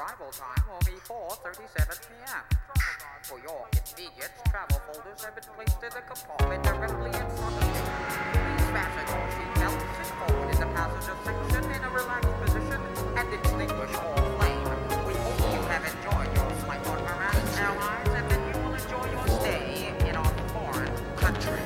arrival time will be 4:37 p.m. For your convenience, travel folders have been placed in the compartment directly in front of you. Please fasten your seatbelts, sit forward in the passenger section in a relaxed position, and extinguish all flame. We hope you have enjoyed your flight on Miranis Airlines and that you will enjoy your stay in our foreign country.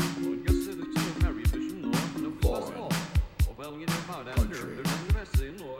Country.